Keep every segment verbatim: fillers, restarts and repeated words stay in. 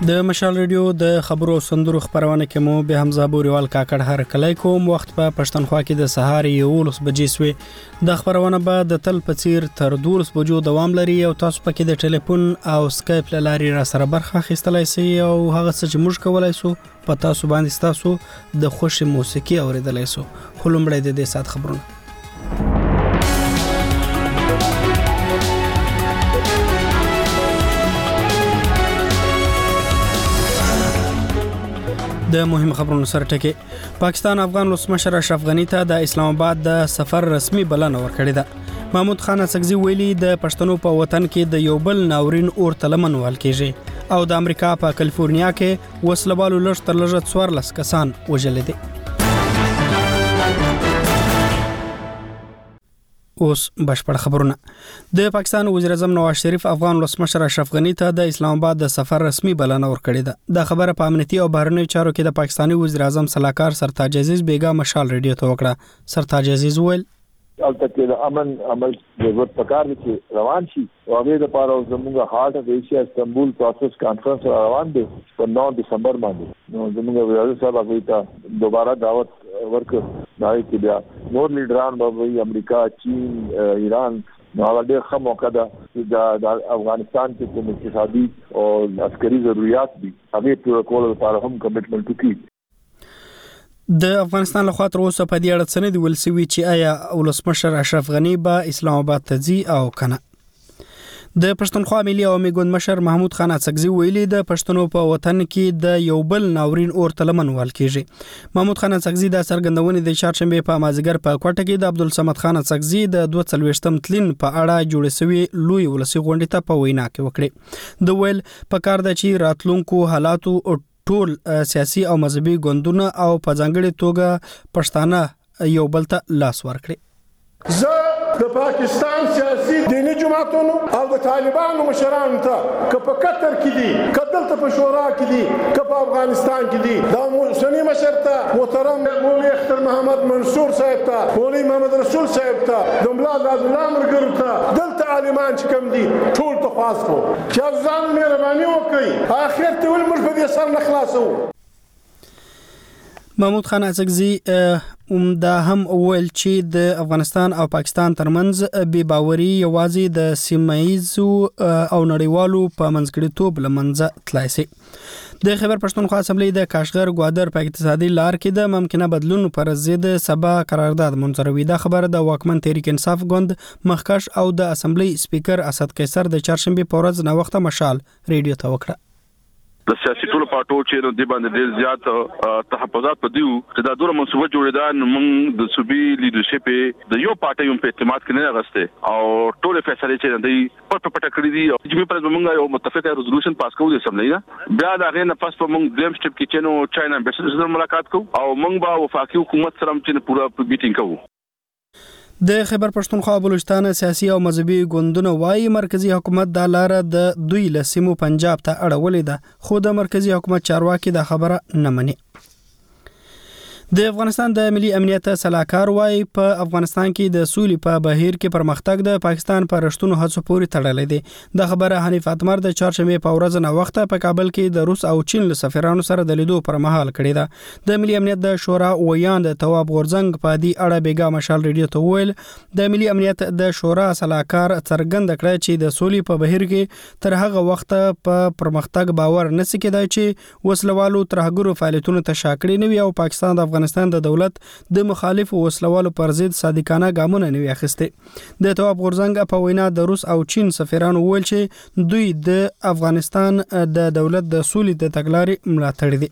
د مشال ریډیو د خبرو سندرو خبرونه کې مو به حمزه بوريوال کاکړ هر کله کوم وخت په پښتونخوا کې د سهار یولس بجې سوي د خبرونه به د تل پڅیر تر دولس بجو دوام لري او تاسو پکې د ټلیفون او سکایپ لاري را سره برخه اخیستلای شئ او هغه څه چې موږ کولای شو په تاسو باندې تاسو د خوش موسیقي اوریدلای شو خلومړی د دې سات خبرونه د مهم خبرونو سره ټکی پاکستان افغان ولسمشر اشرف غنی ته د اسلام آباد د سفر رسمي بلنه ورکړې ده محمود خان اڅکزي ویلي د پښتنو په وطن کې د یو بل ناورین اور تلمن وال کېږي او د امریکا په کالیفورنیا کې وسلوالو لږ تر لږه څوارلس کسان وژل دي اوس بشپړ خبرونه د پاکستان وزیر اعظم نواز شریف افغان ولسمشر اشرف غنی ته د اسلام آباد د سفر رسمي بلنه ورکړې ده د خبره په امنیتي او بهرنیو چارو کې د پاکستاني وزیر اعظم صلاحکار سرتاج عزیز بیگا مشال ریډیو ته وکړه سرتاج عزیز ویل البته کې د امن عمل ضرورت پکار دي چې روان شي او هغه د پاره زموږه هارت اف ایشیا استنبول پروسس کانفرنس روان دي په نو دسمبر باندې نو زموږه وزیر صاحب هغه ته دوباره دعوت ورکړ دای کې بیا نور لیډران به امریکا چین ایران نو هغه ډېر ښه موقع ده چې د افغانستان کې کوم اقتصادي او عسکري ضرورت دي هغه پوره کولو لپاره هم کمټمنټ وکړي د افغانستان له خوا تر اوسه په دې اړه څه نه دی ویل شوي چې آیا ولسمشر اشرف غنی به اسلام آباد ته ځي او کنه د پښتونخوا ملي عوامي ګوند مشر محمود خان اڅکزي ویلي د پښتنو په وطن کې د یو بل ناورین اور تلمن وال کېږي محمود خان اڅکزي د څرګندونې د چهارشنبه په مازیګر په کوټه کې د عبدالصمد خان اڅکزي د دوه څلوېښتم تلین په اړه جوړ شوی لوی ولسی غونډه ته په وینا کې وکړي د ویل په کار د چی راتلونکو حالاتو ټول سیاسي او مذهبي ګوندونه او په ځانګړي توګه پښتانه یو بل ته لاس ورکړي زه د پاکستان سیاسي دینی جماعتونو او د طالبانو مشرانو ته که په قطر کې دي که دلته په شورا کې دي که په افغانستان کې دي دا اوسني مشر ته محترم مولوي اختر محمد منصور صاحب ته مولوي محمد رسول صاحب ته د ملا عبدالله مرګرو ته دلته عالمان چې کوم دي ټول ته خواست کو چې ځان مهرباني وکړي اخر ته ول موږ په دې سر نه خلاصو محمود خان اڅکزي دا هم ویل چې د افغانستان او پاکستان ترمنځ بې باوري یوازې د سیمایزو او نړیوالو په منځګړیتوب لمنځه تلای شي د خیبر پښتونخوا اسمبلی د کاشغر ګوادر په اقتصادي لار کې د ممکنه بدلون پر ضد سبا قرارداد منظروي دا خبره د واکمن تحریک انصاف ګوند مخکش او د اسمبلی سپیکر اسد قیصر د چهارشنبه په ورځ نو وخت مشال ریډیو ته وکړه د سیاسي ټولو پارټو چې د باندې ډېر زیات تحفظات پدیو چې دا ډوره منصوبه جوړېدان موږ د صوبي لیډرشپ د یو پارټي هم په اعتماد کې نه غسته او ټول فیصله چې دی په پټه کړی دي چې په پرځ موږ یو متفقه ریزولوشن پاس کوو د اسمبلی نه بیا دا غي نه پاس په موږ دیم سټپ کې چې نو چاینا امبیسډر سره ملاقات کوو او موږ به وفاقي حکومت سره چې پورا میټینګ کوو د خیبر پښتونخوا بلوچستان سیاسي او مذهبي ګوندونه وايي مرکزی حکومت د لار د دوی لسمو پنجاب ته اړولې ده خو د مرکزی حکومت چارواکي د خبره نه مني د افغانستان د ملي امنیت صلاحکار وايي په افغانستان کې د سولې په بهیر کې پرمختګ د پاکستان پر رښتونو هڅو پورې تړلې ده د خبره حنیف اتمر د چهارشنبه په ورځ نه وخت په کابل کې د روس او چین له سفیرانو سره د لیدو پر مهال کړی ده د ملي امنیت د شورا ویاند تواب غورزنګ په دې اړه بیگا مشال ریډیو ته ویل د ملي امنیت د شورا صلاحکار څرګند کړ چې د سولې په بهیر کې تر هغه وخت په پرمختګ باور نشي کېدای چې وسلوالو ترهګرو فعالیتونو ته شاکړي نوي او پاکستان د افغانستان د دولت د مخالف وسلوالو پر ضد صادقانه ګامونه نوي اخیسته د تواب غورزنګ په وینا د روس او چین سفیرانو ویل چې دوی د افغانستان د دولت د سولې د تګلارې ملاتړ دي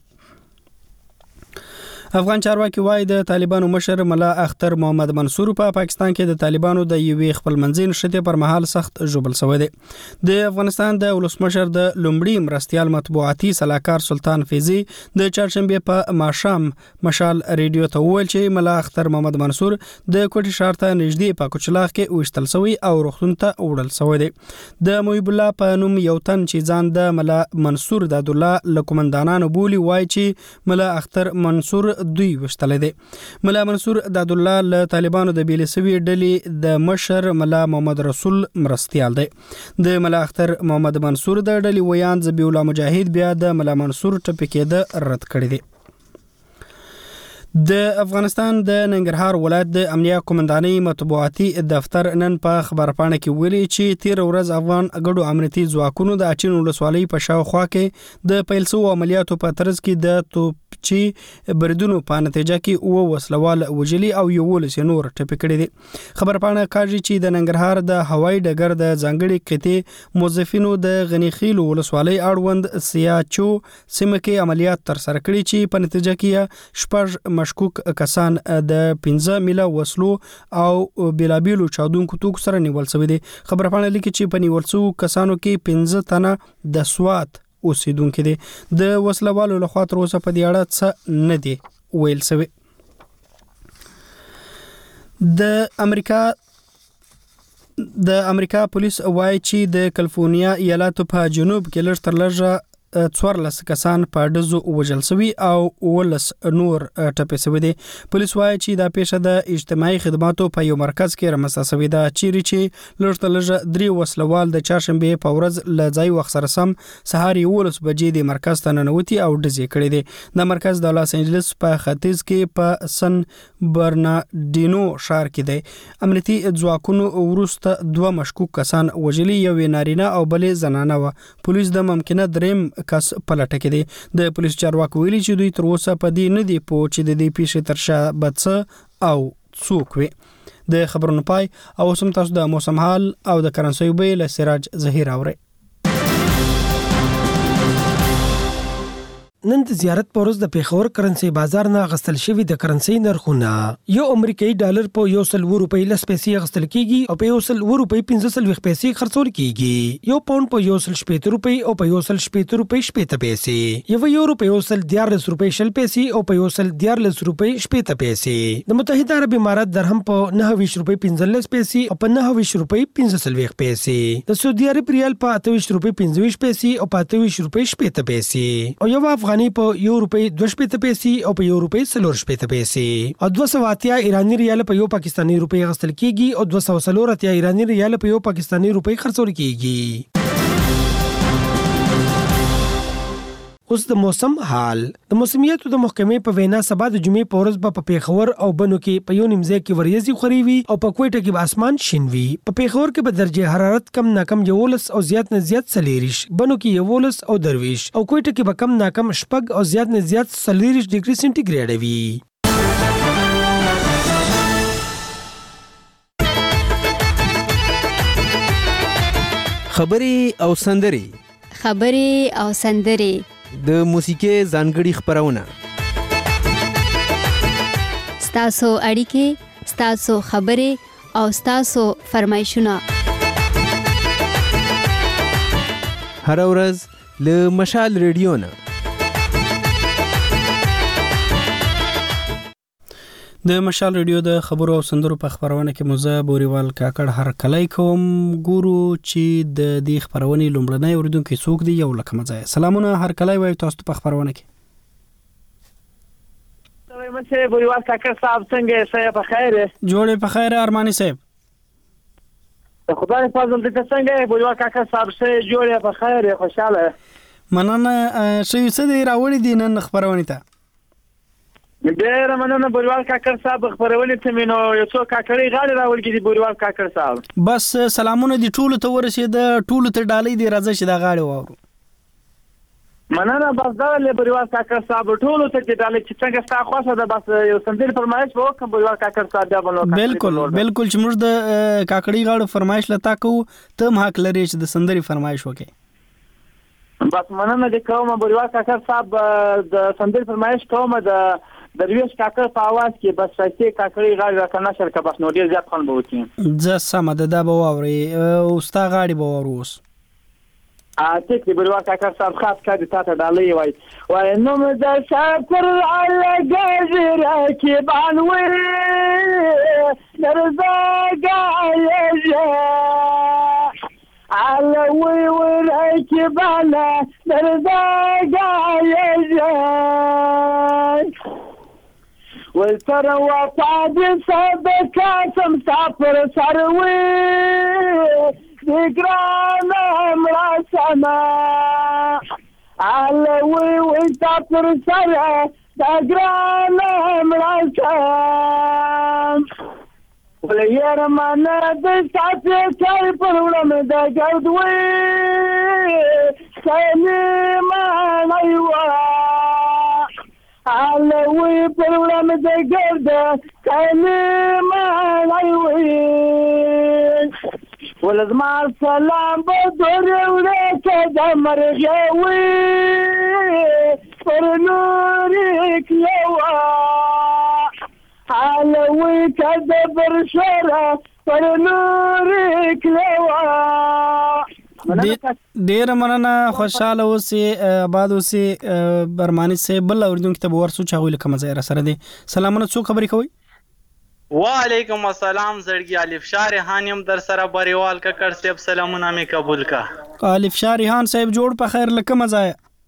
افغان چارواکي وايي د طالبانو مشر ملا اختر محمد منصور په پا پاکستان کې د طالبانو د یوې خپلمنځي نشته پر مهال سخت جوړل شوی دی د افغانستان د ولسمشر د لومړي مرستيال مطبوعاتي صلاحکار سلطان فیضی د چهارشنبه په ماښام مشال ریډیو ته ویل چې ملا اختر محمد منصور د کوټي شهر ته نږدې په کوچلاغ کې وشتل شوی او روغتون ته وړل شوی دی د محب الله په نوم یو تن چې ځان د ملا منصور د الله لکومندانانو بولی وایي چې ملا اختر منصور دوی وشتلې دي. ملا منصور داد الله له طالبانو د بیل سوي ډلې د مشر ملا محمد رسول مرستيال دی. د ملا اختر محمد منصور د ډلې ویان ذبیح الله مجاهد بیا د ملا منصور ټپکېده رد کړی دی. د افغانستان د ننګرهار ولایت د امنیه قومندانۍ مطبوعاتي دفتر نن په خبرپاڼه کې ویلي چې تیر ورځ افغان ګډو امنیتي ځواکونو د اچین ولسوالۍ په شاوخوا کې د پیلسو عملیاتو په ترڅ کې د توپچي بریدونو په نتیجه کې او وسلوال وجلي او یولس نور ټپي کړي دي. خبرپاڼه کاږي چې د ننګرهار د هوایي ډګر د ځانګړي قطې موظفینو د غنیخیل ولسوالۍ اړوند سیاچو سیمه کې عملیات تر سره کړي چې په نتیجه کې شپږ مشکوک کسان د پنځه میله وسلو او بیلابیلو چاودونکو توکو سره نیول شوی دي. خبرپاڼه لیکي چې په نیول شوو کسانو کې پنځه تنه د سوات اوسیدونکو دي. د وسلوالو لخوا تر اوسه په دې اړه څه نه دي ویل شوی. د امریکا د امریکا پولیس وایي چې د کالیفورنیا ایالت په جنوب کې لږ تر لږه څوارلس کسان په ډزو وژل شوي او ولس نور ټپي شوي دي. پولیس وایي چې دا پیښه د اجتماعي خدماتو په یو مرکز کې رامنځته شوې ده چیرې چې لږ تر لږه درې وسلوال د چهارشنبې په ورځ له ځای وخت سره سم سهار یولس بجې د مرکز ته ننوتي او ډزې کړې دي. د مرکز د لاس انجلس په ختیځ کې په سن برناردینو ښار کې دی. امنیتي ځواکونو وروسته دوه مشکوک کسان وژلي، یو نارینه او بلې زنانه وه. پولیس د ممکنه دریم کس په لټه کې دي. د پولیس چارواکو ویلي چې دوی تر اوسه په دې نه دي پوه چې د دې پیښې تر شا به څه او څوک وي. د خبرونو پای او سم تاسو د موسم حال او د کرنسۍ بیه له سراج ظهیر اوري. نن د زیارت پورز د پیښور کرنسي بازار نه غستل شوی د کرنسي نرخونه یو امریکایي ډالر په یو سل روپۍ لس پیسې غستل کیږي او په یو سل روپۍ پنځه سل پیسې خرڅول کیږي. یو پاوند په یو سل شپږ روپۍ او په یو سل شپږ روپۍ شپږ پیسې، یو یورو په یو سل دیارلس روپۍ شل پیسې او په یو سل دیارلس روپۍ شپږ پیسې. د متحده عرب امارات درهم په نهه ویشت روپۍ پنځلس پیسې او په نهه ویشت روپۍ پنځه سل پیسې. د سعودي عرب ریال په اته ویشت روپۍ پنځه ویشت پیسې او په اته ویشت روپۍ شپږ پیسې او یو افغاني په یو روپۍ دوه شپږ پیسې او په یو روپۍ څلور شپږ پیسې. او دوه سوه اتیا ایرانی ریال په یو پاکستاني روپۍ غستل کیږي او دوه سوه څلور اتیا ایرانی ریال په یو پاکستاني روپۍ خرڅول کیږي. اوس د موسم حال. د موسمیاتو د محکمې په وینا سبا د جمعې په ورځ به په پیښور او بنو کې په یو نیم ځای کې وریځې خوري وي او په کوټه کې به اسمان شین وي. په پیښور کې به درجه حرارت کم ناکم یولس او زیات نه زیات څلېرویشت، بنو کې یولس او درویشت او کوټه کې به کم ناکم شپږ او زیات نه زیات څلېرویشت ډیګري سنټیګریډ وي. خبري او سندري خبري او سندري د موسیقي ځانګړي خبرونه ستاسو اړیکې، ستاسو خبرې او ستاسو فرمایشونه هر ورځ له مشال ریډیو نه. د مشال ریډیو د خبرو او سندرو په خبرونه کې موزه بوریوال کاکړ هر کلی کوم ګورو چې د دې خبرونه لومړنۍ اوریدونکو څوک دی. یو لکه مزه سلامونه هر کلی وای تاسو په خبرونه کې. مشه بوریوال کاکړ صاحب څنګه سه په خیر؟ جوړه په خیر ارمانی صاحب. خدای فضل دې څنګه بوریوال کاکړ صاحب سه جوړه په خیر خوشاله. مننه شي څه دی راوړی دي نن خبرونه ته. ډېر مننه بوریوال کاکړ صاحب خبرونه ته مينو یو څو کاکړي غاړي راولګي دي بوریوال کاکړ صاحب. بس سلامونه دي ټولو ته ورسید ټولو ته ډالۍ دي راځي چې دا غاړي وورو. مننه بس دا له بوریوال کاکړ صاحب ټولو ته چې ډالۍ چې څنګه ستا خوښه ده بس یو سندري فرمایش وکړم بوریوال کاکړ صاحب بیا بنو. بالکل بالکل چې موږ د کاکړي غاړو فرمایش لتا کو ته حق لري چې د سندري فرمایش وکې. بس مننه د کومه بوریوال کاکړ صاحب د سندري فرمایش کومه د درویش کاکړ په आवाज کې بس شایسته کاکړي غاړي راکنه شر کا بس نو ډیر زیات خون به وتی. ځه سم ده دا به ووري او ستا غاړي به وروس. ا ټیک دی بوریوال کاکړ صاحب خاص کړي تاسو ډالۍ وای وای نو مزه شکر الله غزر کې بانوي درزا غایجه علوي ورکی بالا درزا غایجه والتر وفاد صدقا سمسافر سروي ذكرانا مرسما علوي وسافر سرا ذكرانا مرسم ولير مانا دسافر سر پرولم دا گردوي سليما نيوا علوي پرولم دا گرد سليما نيوي ولزما سلام بدر ولك دمر غوي فرنورك لوا علوي كدبر شرا فرنورك لوا ډیر مننه خوشاله اوسې آباد اوسې برمانی سه بل اوردونکو ته ورسو چاوي لکه مزه را سره دي سلامونه څو خبرې کوي وعلیکم السلام زړګي الف شاه ریحانیم در سره بریوال کا کړ سیب سلامونه می قبول کا الف شاه ریحان صاحب جوړ په خیر لکه مزه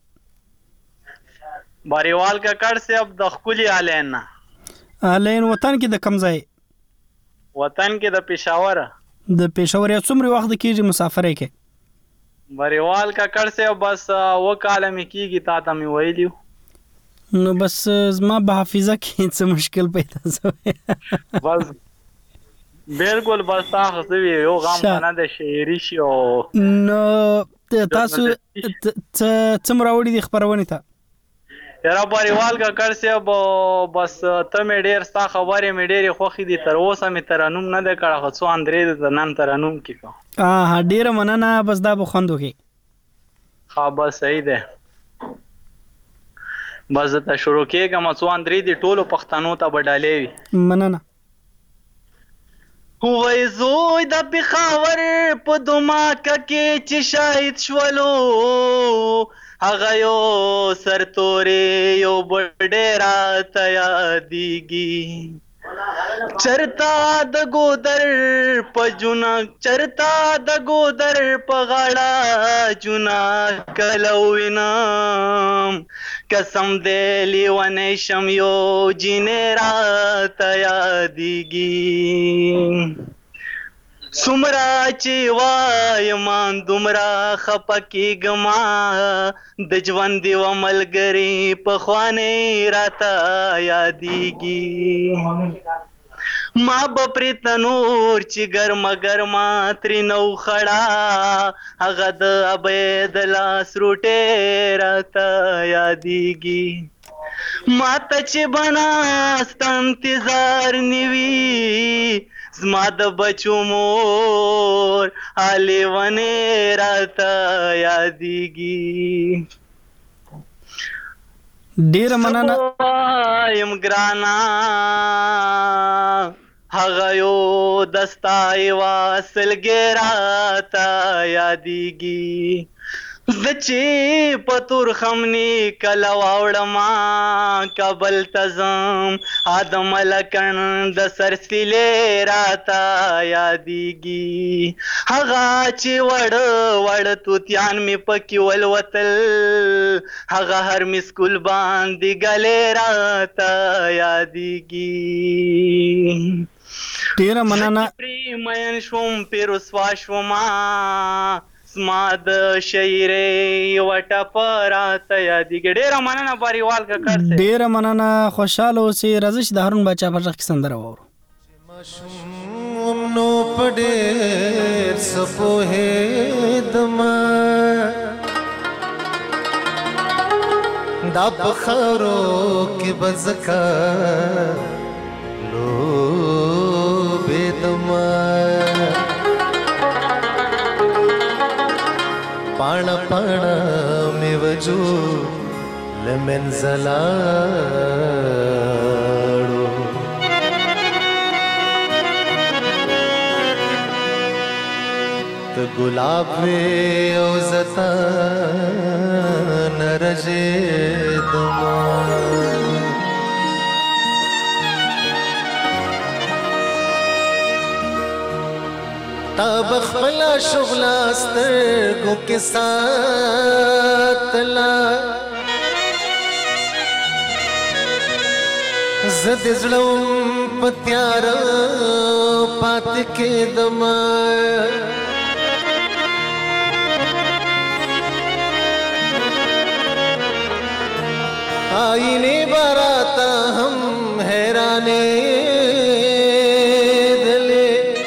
بریوال کا کړ سیب د خولي الینا الین وطن کې د کم ځای وطن کې د پېښور د پېښور یو څومره وخت کېږي مسافرې کې بریوال کا کړ سیب بس و کاله می کیږي تا ته می ویلیو نو بس زما به حافظه کې څه مشکل پیدا شوی بس بالکل بس تاسو وی یو غام نه د شعري شي او نو تاسو څومره وړي د خبرونه ته یاره بریوال کا کړ سیب بس ته مې ډیر ستا خبرې مې ډېرې خوښې دي تر اوسه مې ترنم نه دی کړی خو څو اندرې د نن ترنم کې کو ها ډیره مننه بس دا به خوند وکړي ها بس صحیح دی بس ته شروع کېږم څو اندرې دي ټولو پښتنو ته به ډالې وي مننه وای زوی د پېښور په دماکه کې چې شاهد شولو هغه یو سرتورې یو بډې راته یادېږي چرتا د ګودر په جونا چرتا د ګودر په غاړه جونا کله وینم قسم دې لیونی شم یو جینې راته یادېږي سمرا چې وایم دومره خپه کېږما د ژوند یوه ملګري پخوانۍ راته یادېږي ما به پرې تنور چې ګرمه ګرمه ترېنه وخړه هغه د عبید لاس روټۍ راته یادېږي ما ته چې به ناسته انتظار نه وي زما د بچو مور لیونې راته یادېږي ډېره مننه وایم ګرانه هغه یو دستا یوه سلګۍ راته یادېږي زه چې په تورخمنې کله واوړمه کابل ته ځم د ملکن د سرسیلې راته یادېږي هغه چې وړه وړه توتیان مې پکې ولوتل هغه هر مسکول باندې ګلې راته یادېږي ډېره مننه پرې مین شوم پې رسوا شومه زما د شاعرۍ یوه ټپه راته یادېږي ډېره مننه باریوال ککړ صاحب ډېره مننه خوشحاله اوسې راځه چې د هارون باچا په غږ کې سندره واورو ماشوم نو په ډېر څه پوهېدمه دا په خاورو کې به ځکه لوبېدمه پاڼه پاڼه مې وجود له منځه لاړو ته ګلاب وې او زه تا نه رژېدمه تا بخپلا شغلا سترګو کې ساتلا زد زړم پتیار پات کې دم آئینے باراتا ہم حیرانے دلے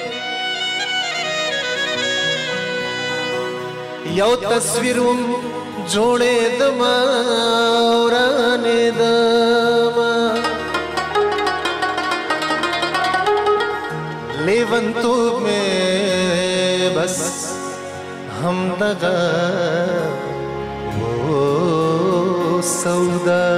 یو تصویرم جوڑے دما اورانے دما لیون تو میں بس ہم دغا وہ سودا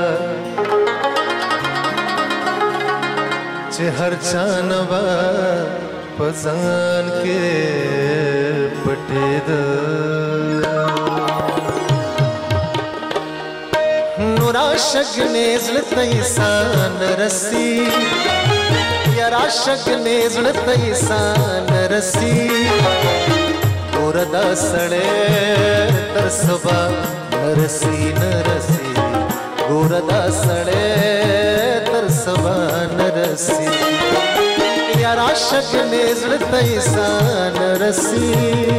چه هر چانوا پزان کې پټې ده نور عاشق نزل تیسان رسی یا عاشق نزل تیسان رسی وردا سړې تر سبا نرسی نرسی ګوردا سړې تر سبا نرسی یار عاشق نزل تیسا نرسی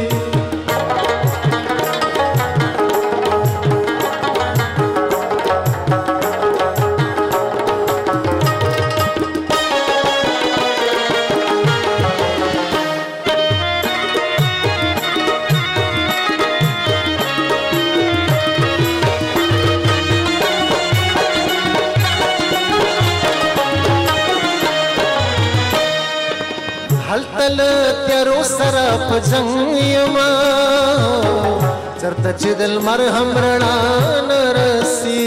تیارو سره په جنگ یما چرته چې دل مرهم رڼا نرسي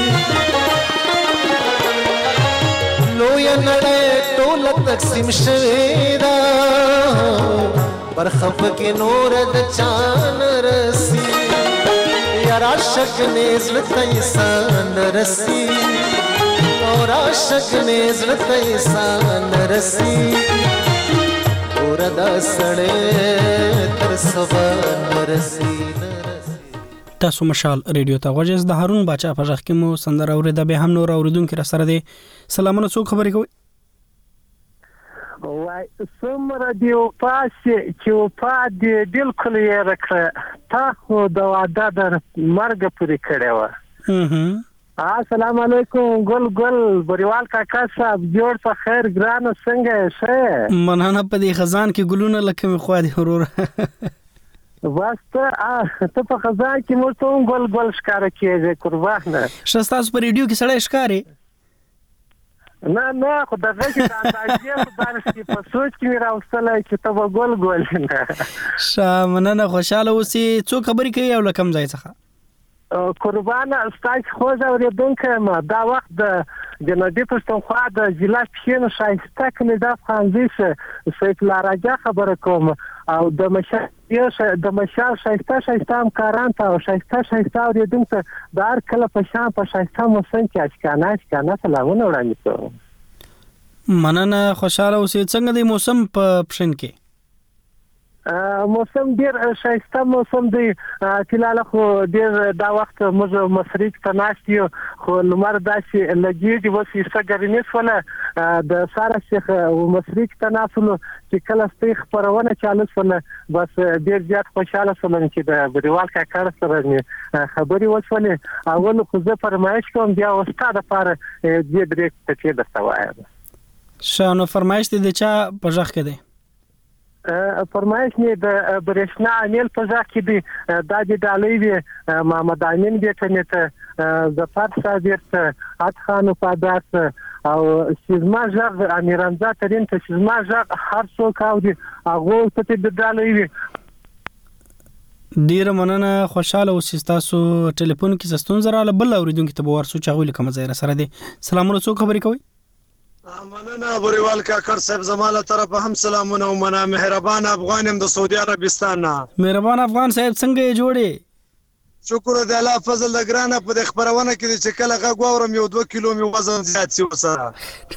لوی نړۍ ټوله تقسیم شوې ده برخه پکې نور د چا نرسي یار عاشق مې زړه ته انسان رسي اور عاشق مې زړه ته انسان رسي وردا سړې تر سبا نرسي تاسو مشال ریډیو ته غوږ د هارون باچا په ځخ کې مو سندره اوریدا به هم نور اوریدونکو را سره دي سلامونه څوک خبرې کوي وای سمره دی او پاسه چې او پاد بالکل یې راکړه تا خو د واده در مرګ پوری کړو هم السلام علیکم ګل ګل بریوال کاکا صاحب جوړ په خیر ګران څنګه شه مننه په دې خزان کې ګلونه لکه می خو دي ورور واسطه ته په خزان کې مو ته ګل ګل ښکار کېږي قربانه شستاس پر ریډیو کې سړی ښکاری نه نه خو دغه چې د اندازې په باره کې په سوچ کې مې راوستلی چې ته به ګل ګل نه ښه مننه خوشحاله اوسې څوک خبرې کوي او له کوم ځای څخه قربانه ستاسو خوږ اورېدونکی یم دا وخت د جنوبي پښتونخوا د ضلع پښین ښایسته کلي د افغانځي سیف الله راجا خبره کوم او د مشال د مشال ښایسته ښایسته همکاران ته او ښایسته ښایسته اورېدونکو ته د هر کله په شان په ښایسته موسم کې اشکانه اشکانه سلامونه وړاندې کوم مننه خوشحاله اوسې څنګه دی موسم په پښین کې موسم ډیر ښایسته موسم دی فلحال خو ډیر دا وخت موږ مصریک ته ناست یو خو لمر داسې لګېږي اوس ایسته ګرمي شوله د ساره شیخ مصریک ته ناستلو چې کله ستۍ خپرونه چالو شوله بس ډیر زیات خوشحاله شوم چې د بریوال کاکا سره مې خبرې وشولې اول خو زه فرمایش کوم بیا ستا دپاره دوې درې ټکې درته وایم ښه نو فرمایش دې د چا په غږ کې دی فرمایش نه د برېښنا انیل په ځای کې دی دا د ډالۍ وی محمد امین بیٹنه ته ظفر صادق ته حد خان پاداس او سیزما ژغ امیرانزا ترين ته سیزما ژغ هر څوک او دی هغه ته د ډالۍ وی ډیر مننه خوشاله اوسئ تاسو ټلیفون کې ستون زره بل اوریدونکو ته ورسو چاغول کوم ځای سره دی سلامونه څوک خبرې کوي مننه بریوال کاکر صاحب زماله طرف هم سلامونه او مننه مهربان افغانم د سعودي عربستان نه مهربان افغان صاحب څنګه جوړې شکر د الله فضل د ګرانه په خبرونه کې چې کله غږ واورم یو دوه کیلو می وزن زیات شي وسره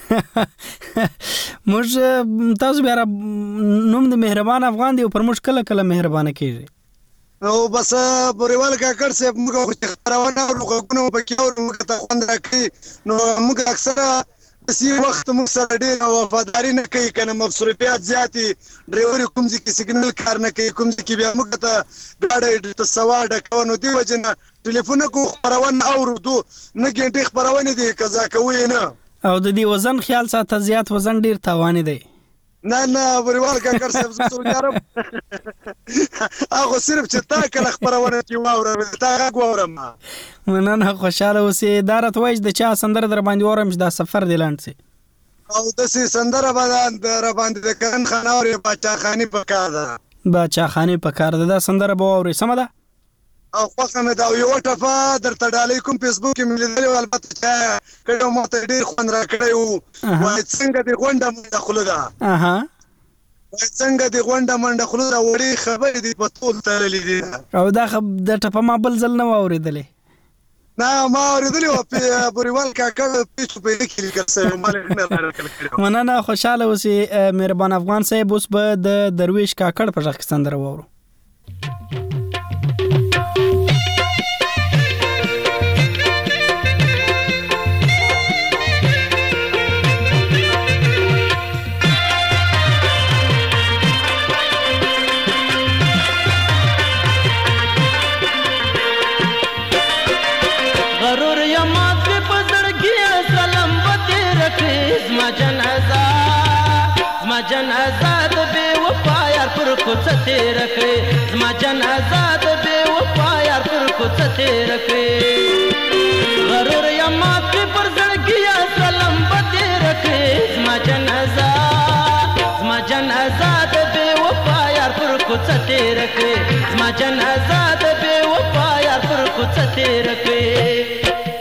موږ تاسو بیا نوم د مهربان افغان دی پر موږ کله کله مهربانه کیږي او بس بریوال کاکر صاحب موږ خبرونه ورغونو په کې او موږ ته خوند راکړي نو موږ اکثره سی وخت موږ سره ډېره وفاداري نه کوي که نه مصروفیات زیات دي ډرایور یې کوم ځای کې سګنل کار نه کوي کوم ځای کې بیا موږ ته ګاډی ته سوار ډکوه نو دې وجې نه ټلیفون نه کوو خپرونه اورو دو نه ګنټې خپرونې دي قضا کوو یې نه او د دې وزن خیال ساته زیات وزن ډېر تاواني دی نه نه بریوال کاکړ صاحب زه سعودي عرب هغه صرف چې تا کله خپرونه کې واورم تا غږ واورم مننه خوشاله اوسې دا راته وایي د چا سندره در باندې واورم چې دا سفر دې لنډ سي او داسې سندره به را باندې د کرن خان اورې باچاخاني په کار ده باچاخاني په کار ده دا سندره به واورې سمه ده او خوښه مې ده او یوه ټپه درته ډالۍ کوم فیسبوک کې مې لیدلې وه البته چې کړی و ما ته ډېر خوند را کړی و وایي څنګه دې غونډه منډه خوله ده وایي څنګه دې غونډه منډه خوله ده وړې خبرې دې په ټول تللې دي او دا د ټپه ما بل ځل نه و اورېدلې نه ما اورېدلې وه بوریوال کاکړ پیچ په پیله کې لیکل شوی ما لیکنه مننه خوشحاله اوسې مهربان افغان صاحب اوس به د درویش کاکړ په غږ کې سندره واورو جنازه د بے وفا یار پر کوڅه تیر کړې زما جنازه د بے وفا یار پر کوڅه تیر کړې غرور یا مات پر زړګي یا سلام به تیر کړې زما جنازه زما جنازه د بے وفا یار پر کوڅه تیر کړې زما جنازه د بے وفا یار پر کوڅه تیر کړې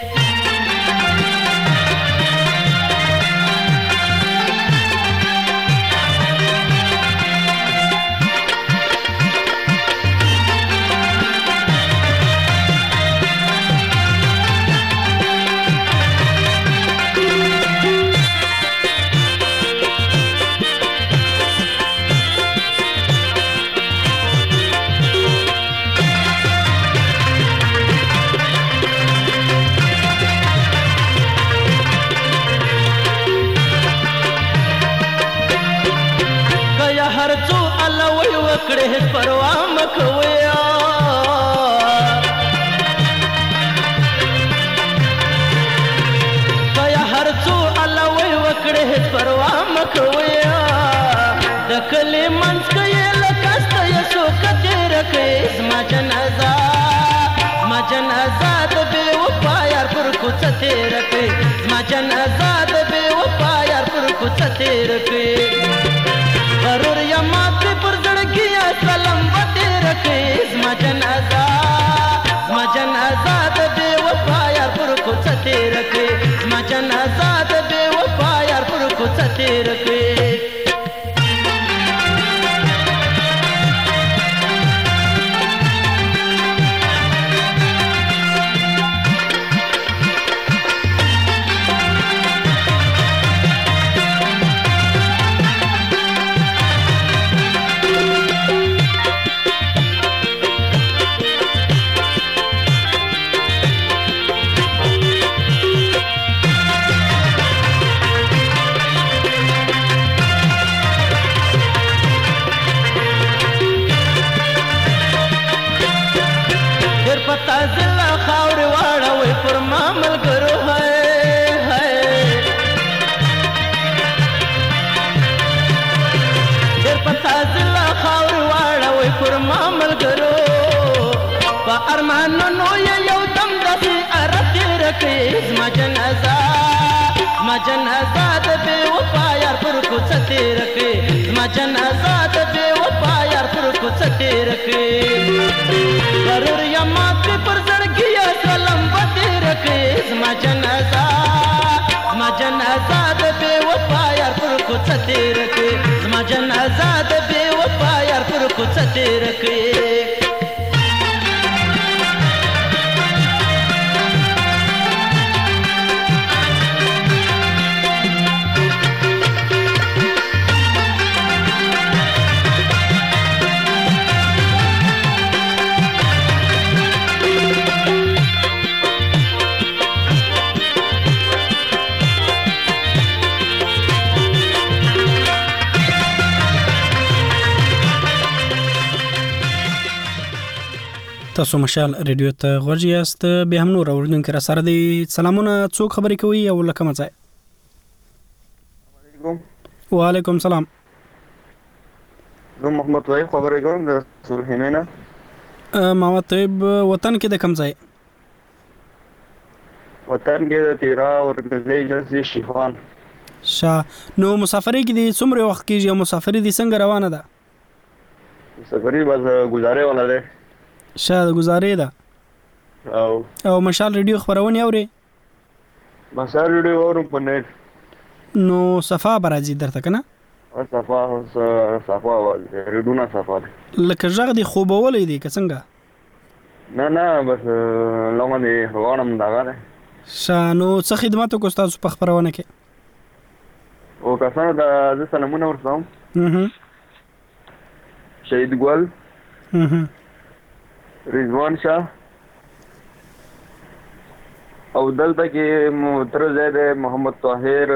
کړه هیڅ پروا مکویا کیا هر څو الله وی وکړه هیڅ پروا مکویا د کلی منځ کې لکاسته یسو کتر کې زما جنازه زما جنازه د بے وفا یار پر کوڅه تیر کې زما جنازه د بے وفا یار پر کوڅه تیر کې غرور یا مات پر سلام به تیر کړې زما جنازه زما جنازه د بے وفا یار پر کوڅه تیر کړې زما جنازه د بے وفا یار پر کوڅه تیر کړې زما جنازه زما جنازه د بے وفا یار پر کوڅه تیر کړې زما جنازه د بے وفا یار پر کوڅه تیر کړې غرور یا مات پر زړګي یا سلام به تیر کړې زما جنازه زما جنازه د بے وفا یار پر کوڅه تیر کړې زما جنازه د بے وفا یار پر کوڅه تیر کړې تاسو مشال ریډیو ته غوږ یاست. به هم نور اوریدونکو را سره دي سلامونه. څوک خبرې کوي او لکه مځای؟ وعلیکم سلام. زه محمد طیب خبرې کوم د سرحینه. محمد طیب وطن کې د کوم ځای؟ وطن کې د تیرا ورګزې جنسي شیخان. شا نو مسافرې کې دي څومره وخت کېږي او مسافرې دي څنګه روانه ده؟ سفرې بس گزارې ولا ده. شا د گزارې ده. او او مشال ریډیو خبرونه اوري؟ مشال ریډیو اورم په نت. نو صفا برازي درته کنه؟ صفا صفا ریډونه صفا لکه ژغ دي خوبولې دي که څنګه؟ نه نه بس لومه دي غواړم دغه ده. شا نو څه خدمات کو تاسو په خبرونه کې؟ او کسانو د سلامونه ورسوم. اها شهید ګل، اها رضوان شاه او دلته کې تر زید محمد طاهر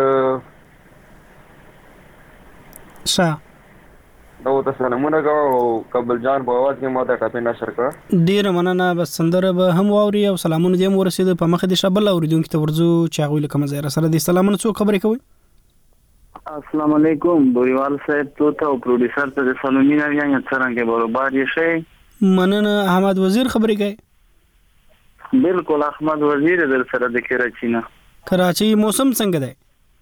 شاه نو ته سلامونه کوم او قبل جان په आवाज کې ماته ټاپې نشر کړ. ډیر مننه. بس سندره به هم واوري او سلامونه دې ورسېد په مخ دې شبل اوریدونکو ته ورځو چاغوي لکه مزه سره دې سلامونه. څو خبرې کوي؟ السلام علیکم بوریوال صاحب. تو ته او پروډوسر ته سلامونه یې څنګه برابر یې شي؟ مننه. احمد وزیر خبرې کوي؟ بالکل احمد وزیر در سره د کراچۍ نه. کراچۍ موسم څنګه دی؟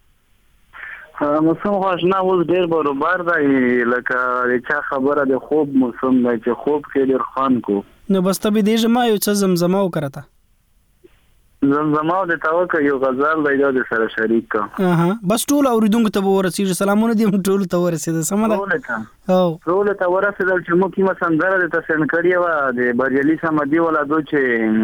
موسم خوشنا اوس ډیر برابر دی لکه چا خبره د خوب موسم دی چې خوب کې ډیر خان کو. نو بس ته به دې جما یو څه زمزمه وکړه. زمزمه د تاوکه یو غزل دی د سره شریک کا. اها بس ټول اوریدونکو ته ورسېږي سلامونه دې ټول ته ورسېده. سم ده. او ټول ته ورسېدل چې مو کیمه سندره د تاسو کړی و د برجلی سمدي ولا دو چې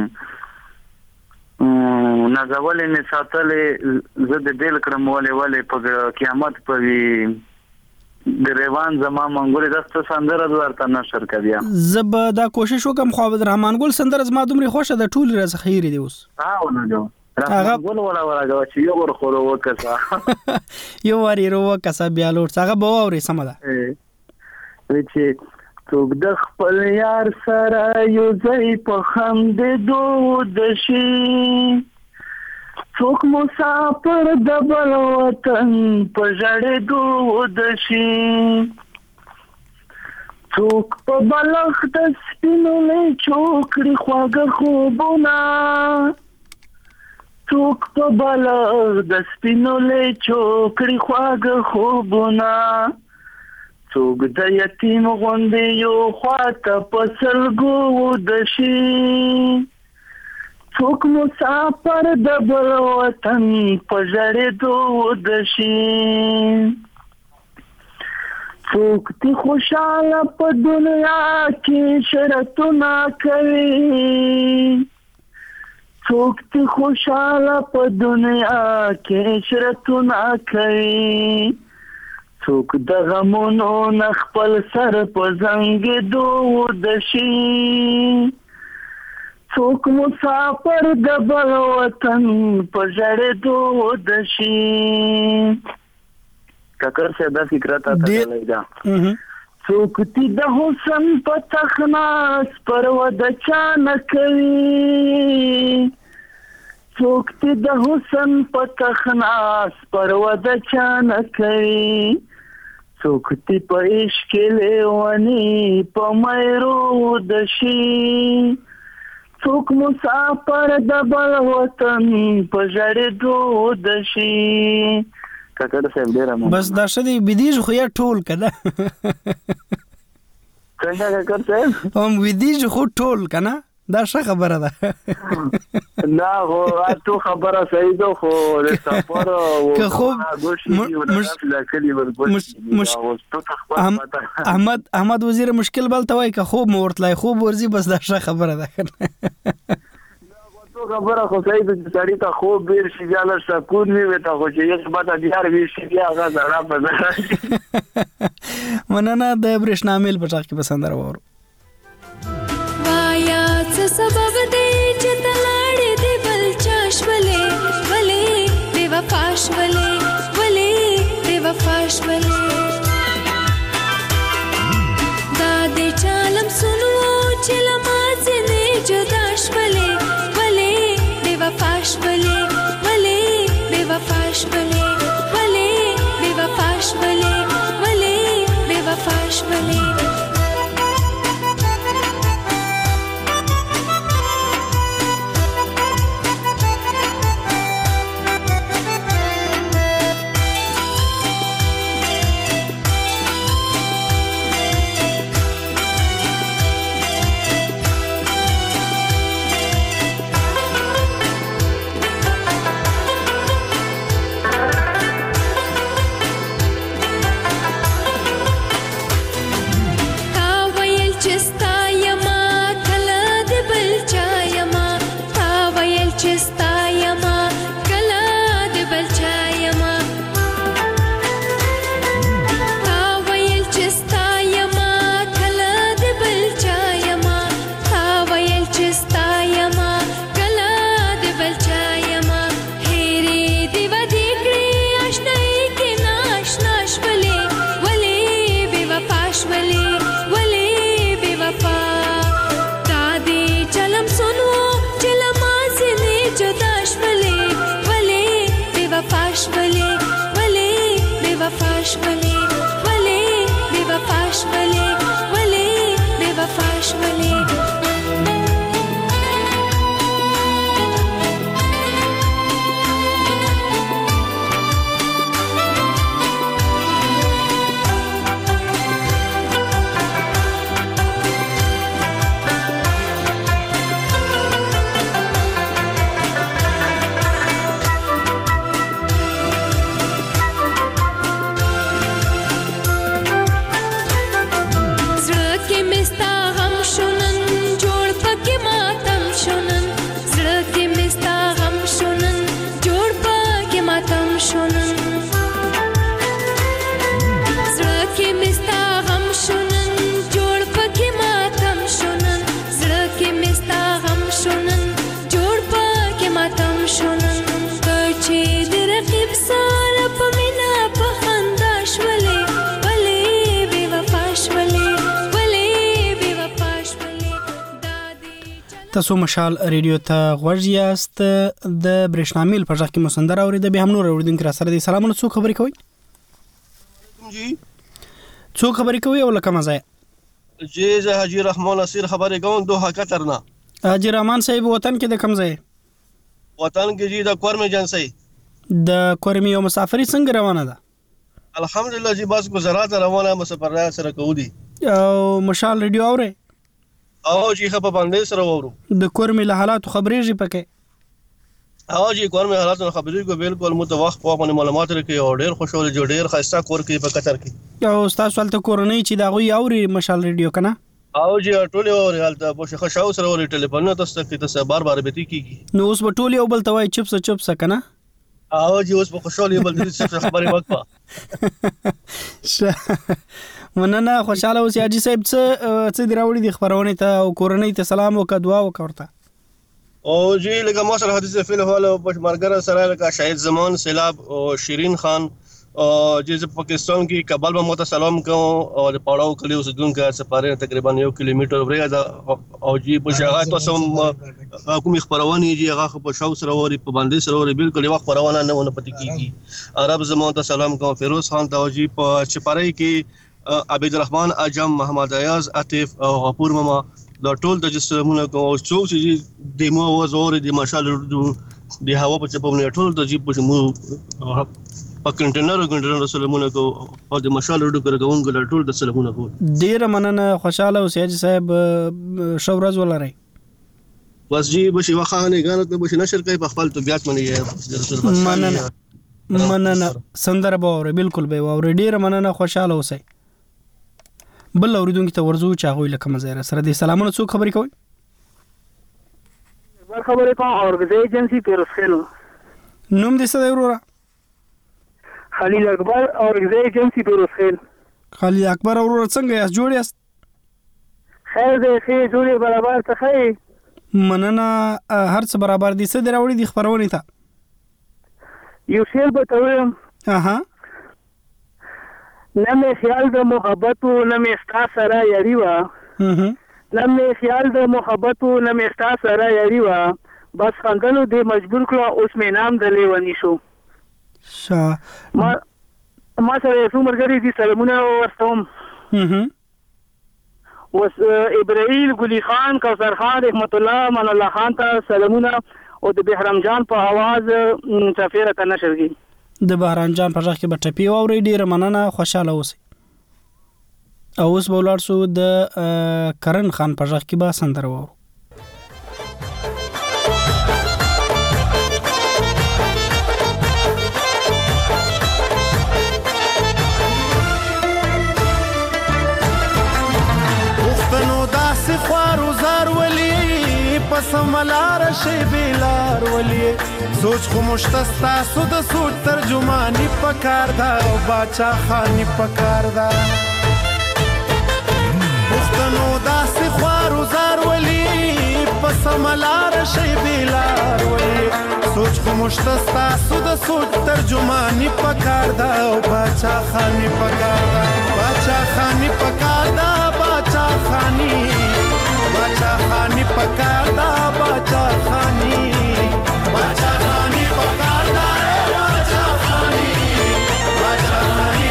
نازولې نه ساتلې زه د دل کړم ولې ولې په قیامت په د روان زما منګولې دسته سندره ورته نشر کړیا. زب دا کوشش وکم خو عبدالرحمن ګل سندره زما دومره خوښه د ټول راز خیر دی. اوس ها ونه هغه ګل ولا ولا چې یو ور خورو وکړه یو وری رو وکړه بیا لور هغه به اوري سم ده. چې څوک د خپل یار سره یو ځای په خند دود شي، څوک مسافر د بل وطن په ژړې دود شي، څوک په بلخ د سپینو لیچو کړي خواږه خوبونه، څوک په بلخ د سپینو لیچو کړي خواږه خوبونه، څوک د یتیم غوندې یو خواته په سلګو د شي، څوک مسافر د بل وطن په ژړېدو د شي، څوک دې خوشحاله په دنیا کې شرطونه کوي، څوک دې خوشحاله په دنیا کې شرطونه کوي، څوک د غمونو نه خپل سر په زنګېدو د شي، څوک مسافر د بل وطن په ژړېدو د شي. ککر سے دا فکرت آتا چلی دا څوک دې د حسن په تخناس پروا د چا نه کوي، څوک دې د حسن په تخناس پروا د چا نه کوي، څوک دې په عشق لیونی په مېرو د شي، څوک مسافر د بل وطن په ژړېدو د شي. کاکړ صاحب ډېره مو بس دا شدی بدیج خو یا ټول کده څنګه کاکړ صاحب هم بدیج خو ټول کنه دا ښه خبره ده. نه خو تو خبره صحیح ده خو د سفر او که خو احمد احمد وزیر مشکل بل توای که خوب مورتلای خوب ورزي بس دا ښه خبره ده. تو خبره خو صحیح ده چې سړی ته خوب ډېر شي بیا له سکون وي ورته خو چې یو څه به دیار وي شي بیا هغه زړه په زړه شي. مننه. د برېښنا میل په ټاک کې به سندره واورو. وایا څه سبب دی چې ته لاړې دې بل چا شولې ولې بې وفا شولې ولې بې وفا شولې دا دې چالم سنو چې له ما ځینې बेवफाश वले वले बेवफाश वले वले बेवफाश वले تاسو مشال ریډیو ته غوږ یاست د برېښنامیل په ځخ کې مسندر اورید به هم نور اوریدونکو را سره د سلامونه څو خبرې کوي جی څو خبرې کوي او لکه مزه جی زه حاجی رحمان نصیر خبرې کوم دوه قطر نه حاجی رحمان صاحب وطن کې د کوم ځای وطن کې جی د کورم ایجنسی د کورم یو مسافری څنګه روانه ده الحمدلله جی بس گزارات روانه مسافر را سره کو دي او مشال ریډیو اوره او جی خبر باندې سره وورو د کورم له حالات خبرېږي پکې او جی کورم حالات خبرېږي بالکل متوخ په باندې معلومات لري او ډېر خوشاله جوړ ډېر خاصه کور کې په قطر کې او تاسو ولته کورنۍ چې دا غوي اوري مشال ریډیو کنه او جی ټول اوري حالت په شخه شاو سره اوري ټلیفون تاسو کې تاسو بار بار به کیږي نو اوس په ټول یو بل توای چپس چپس کنه او جی اوس په خوشاله یو بل دې خبرې وکړه مننه خوشاله اوسې حاجی صاحب څه څه دی راوړي د خبرونه ته او کورنۍ ته سلام وکړه دعا وکړه او جی لکه ما سره حدیث فعل حواله پشمرګر سره لکه شاهد زمان سیلاب او شیرین خان او جز پاکستان کې کابل به مت سلام کوم او د پاړاو کلی اوسیدونکو سفاره تقریبا یو کیلومتر ورې او جی په شغات تاسو کوم خبرونه جی هغه په شاو سره وري په باندې سره وري بالکل یو خبرونه نه ونه پتی کیږي عرب زمان ته سلام کوم فیروز خان ته جی په چپړی کې عبد الرحمن اجم محمد ایاز عاطف او غفور ماما دا ټول د جسمونه کو څوک چې د مو وزور د ماشال د هوا په چپونه ټول د جیب په مو په کنټینر کنټینر سلامونه کو او د ماشال ورډو کړهون ګل ټول د سلامونه کو ډیر مننه خوشاله اوسئ حاجی صاحب شو ورځ ولرئ بس جی بشي وخانه غانت به بشي نشر کوي په خپل طبيعت منی مننه مننه سندر باور بالکل به اور ډیر مننه خوشاله اوسئ بل اوریدونکو ته ورزو چاغوي لکه مزه سره د سلامونه څو خبرې کوي بل خبرې کوم اورګزي ایجنسی پیروسخیل نوم دې څه دی وروره خلیل اکبر اورګزي ایجنسی پیروسخیل خلیل اکبر وروره څنګه یاست جوړ یاست خیر دې خیر جوړې برابر ته خیر مننه هر څه برابر دي څه دراوړي دي خبرونه ته یو شی به تاوم اها نمې خیال د محبت او نمې ستا سره یاري وا نمې خیال د محبت او نمې ستا سره یاري وا بس خندلو دې مجبور کړو اوس مې نام د لیونی شو شا ما ما سره څو مرګري دي سلامونه ورسوم وس ابراهيم ګلي خان کوثر خان رحمت الله من الله خان ته سلامونه او د بهرام جان په आवाज چفیره ته نشرګي د بهرام جان په ځخ کې به ټپی او ډیر مننه خوشاله اوسئ او اوس به ولر سو د کرن خان په ځخ کې به سندر وو وختنو داسې خوارو زار ولي پسملار شي بلار ولي سوچ خو مشتستا سود سوچ ترجمانی پکار دا او باچا خانی پکار دا وختنو داسې خوارو زار ولي پسملار شي بلار ولي سوچ خو مشتستا سود سوچ ترجمانی پکار دا او باچا خانی پکار دا باچا خانی پکار دا باچا خانی باچا خانی پکار دا باچا خانی باچا خانی پکار دا باچا خانی باچا خانی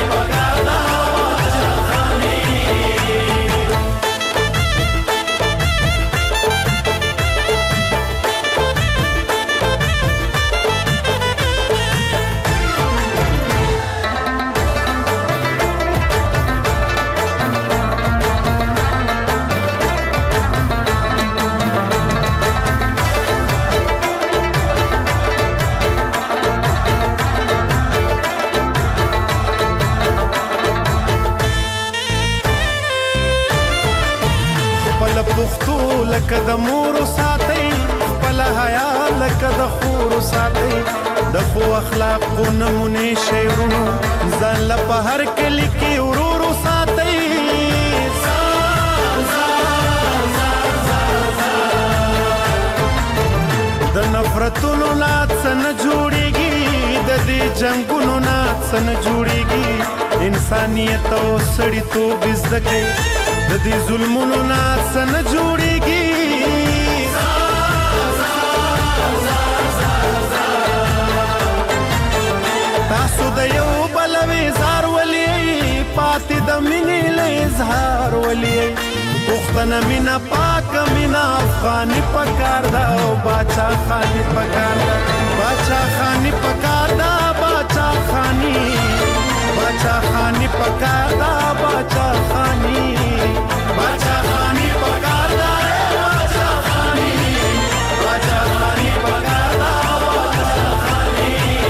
پښتو لکه د مور ساتي خپل حیا لکه د خور ساتي د خو اخلاقو نمونه شعرونو ځان له په هر کلی کې ورور ساتي د نفرتونو نات سن جوړيږي د دې جنگونو نات سن جوړيږي انسانيت او سړیتوب زده د دې ظلمونو نات سن جوړيږي تاسو د یو بل وزار ولي پاتې د مینې له اظهار ولي پښتنه مینا پاک مینا افغاني پکار دا او باچا خاني پکار دا باچا خاني پکار دا باچا خاني باچا خاني پکار دا باچا خاني باچا خاني پکار دا باچا خاني باچا خاني پکار دا باچا خاني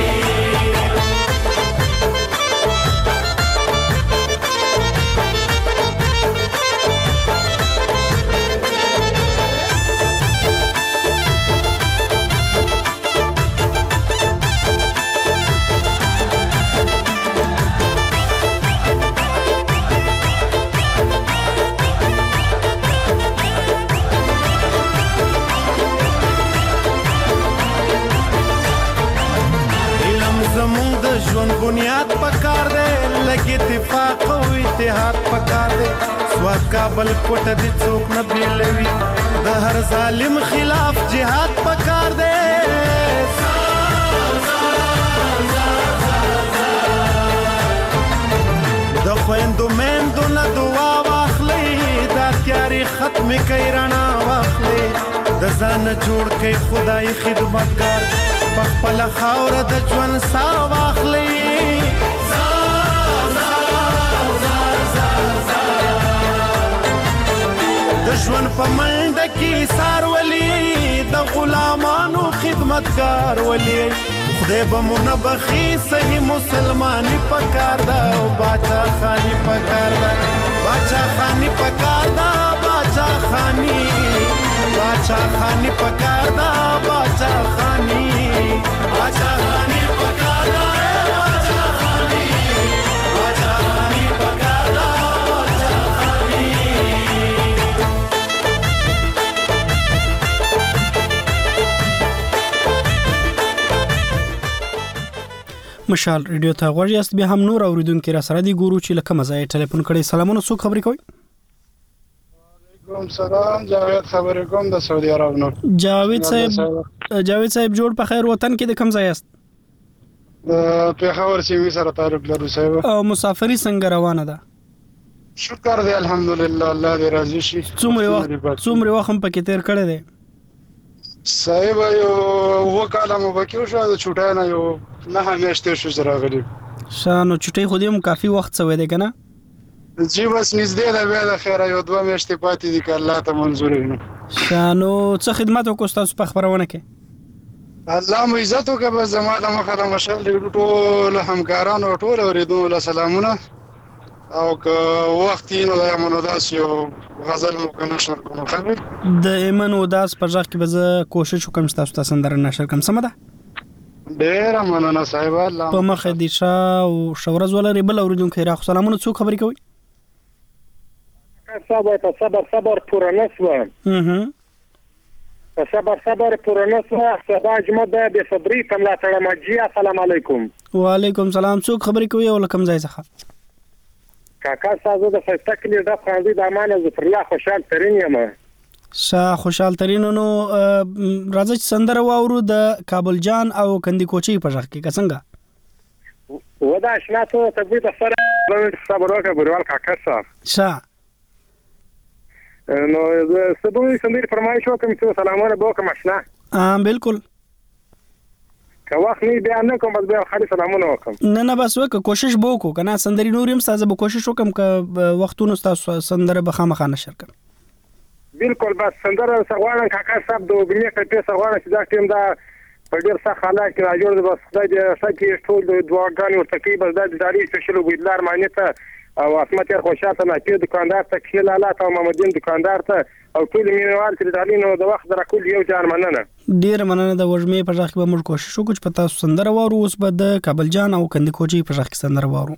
ژوند بنیاد پکار دے لګي اتفاق او اتحاد پکار دے سواد کابل کوټه دي څوک نه بیلوي د هر ظالم خلاف جهاد پکار دے د خويندو مندو نه دعا واخلي دا تیاری ختم کوي رڼا واخلي د ځان جوړ کوي خدای خدمتګار خپل خاور د ژوند سا واخلي د ژوند په منډه کې سار ولي د غلامانو خدمتګار ولي خدای به مونږ بخي صحیح مسلماني پکار دا او باچا خاني پکار دا باچا خاني پکار دا باچا خاني باچا خاني پکار دا باچا خاني باچا خاني پکار دا باچا خاني باچا خاني پکار دا باچا خاني مشال ریډیو ته غوړ یاست به هم نور اوریدونکو را سره دی ګورو چې لکه مزای ټلیفون کړي سلامونه څوک خبرې کوي وعلیکم سلام جاوید خبرې کوم د سعودي عرب نو جاوید صاحب جاوید صاحب جوړ په خیر وطن کې د کوم ځای است د پیښور سیمې سره تعلق لرو صاحب او مسافری څنګه روانه ده شکر دی الحمدلله الله دې راضي شي څومره وخت څومره وخت هم پکې تیر کړی دی صاحب یو وکاله مو پکې شو د چټای نه یو نه همیشته شو راغلی شانو چټای خو دې هم کافي وخت سوي دی کنه جی بس نږدې ده بیا د خیره یو دوه میاشتې پاتې دي که الله ته منظور وي شانو څه خدمت وکړو ستاسو په خبرونه کې الله مو عزت وکړه بس زما د مخه د مشال ټول همکارانو ټول اوریدونکو له سلامونه او که وخت یې نو د ایمن وداس یو غزل مو که نشر کوم خبر د ایمن وداس په ځخ کې به زه کوشش وکم چې تاسو ته سندره نشر کوم سمه ده ډېره مننه صاحب الله په مخه دي شا او شورز ولري بل اوریدونکو را سلامونه څوک خبرې کوي صبر صبر صبر پورنسوه اها صبر صبر پورنسوه صبا جمعه به صبري تملا تړمجي السلام علیکم وعلیکم سلام څوک خبرې کوي او لکم ځای څخه کاکا سازو د فستکلی د خاندي د امانه ظفر الله خوشحال ترين یم شاه خوشحال ترين نو راځي سندره واورو د کابل جان او کندي کوچي په ځخ کې څنګه ودا آشنا ته تبي د سره صبر وکړه بروال کاکا صاحب شاه نو زه سبوي سندري فرمایش وکم چې سلامونه وکم آشنا اه بالکل که وخت نه بیا نه کوم بس بیا خالي سلامونه وکم نه نه بس وک کوشش وکړو کنه سندري نورم سازه به کوشش وکم ک وختونو تاسو سندره به خامخا نشر کړم بالکل بس سندره سغوان کاکا صاحب د وګړي کټه سغوان چې دا ټیم دا په ډیر ښه حالات کې راجوړ د بس خدای دې سکه ټول د دعاګانو ورته کوي بس د داري سپیشل ویلار معنی ته او اسمت یې خوشاته نه کې دکاندار ته کې لاله او محمدین دکاندار ته او ټول مینوال چې د علي نو د وخت راکول یو جان مننه ډیر مننه د وژمې په ځخ به موږ کوشش وکړو چې پتا سندره وارو اوس به د کابل جان او کندي کوچي په ځخ سندره وارو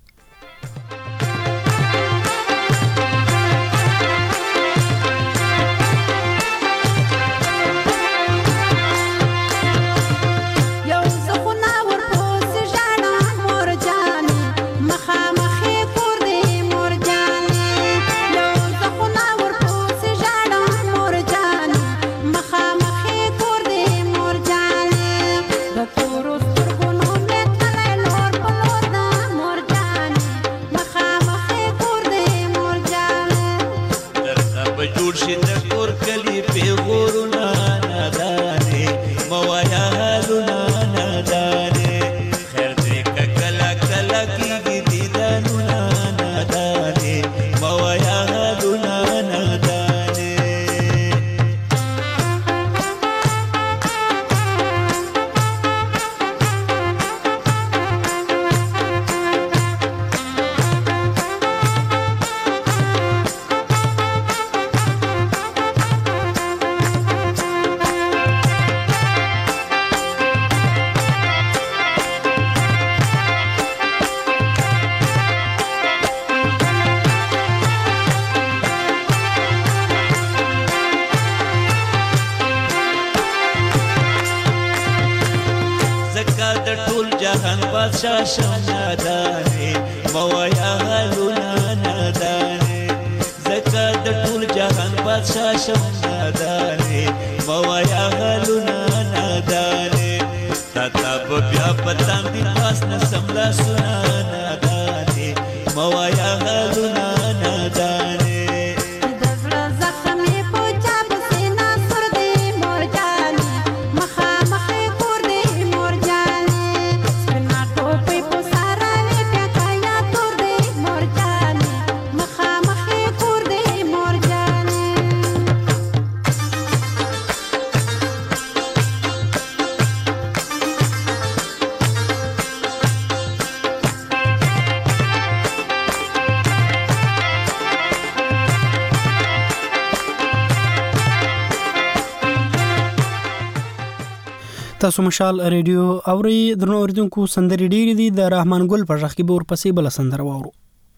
تاسو مشال ریډیو اوري درنو اوریدونکو سندري ډيري دي د رحمان ګل په ځخ کې به ورپسې بل سندره وورو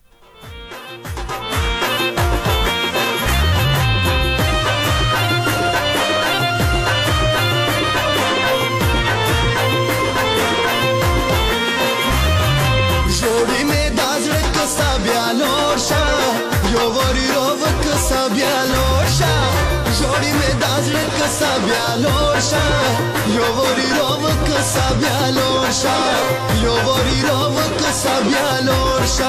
جوړی می دازړه کسا بیا لوشا یو وری رو کسا بیا لوشا جوړی می دازړه کسا بیا لوشا یو وری رو کسا بیا لوشا یو وری رو کسا بیا لوشا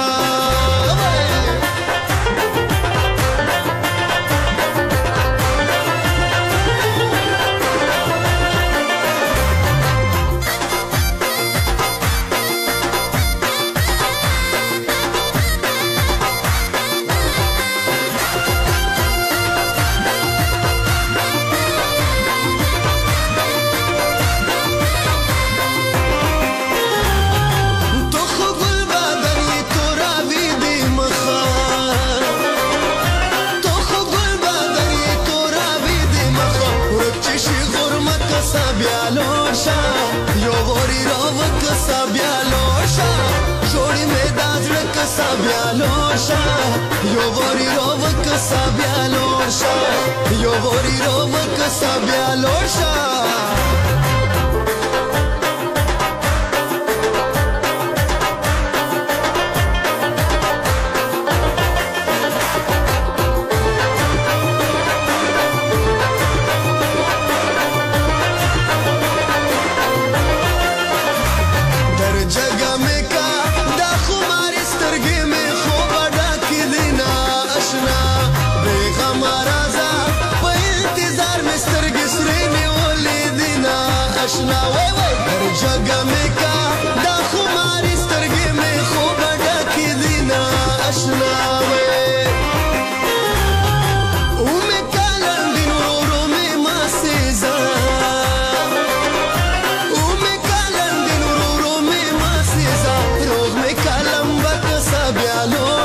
Yo vori rova kasa bia losha Yo vori rova kasa bia losha اشنا وای وای هر جگہ میں کا دا خماری سترګې میں خوب ډکې دینا اشنا وای او میں کالن دینو رو میں ماسیزا او میں کالن دینو رو میں ماسیزا روغ میں کالم بک سا بیالو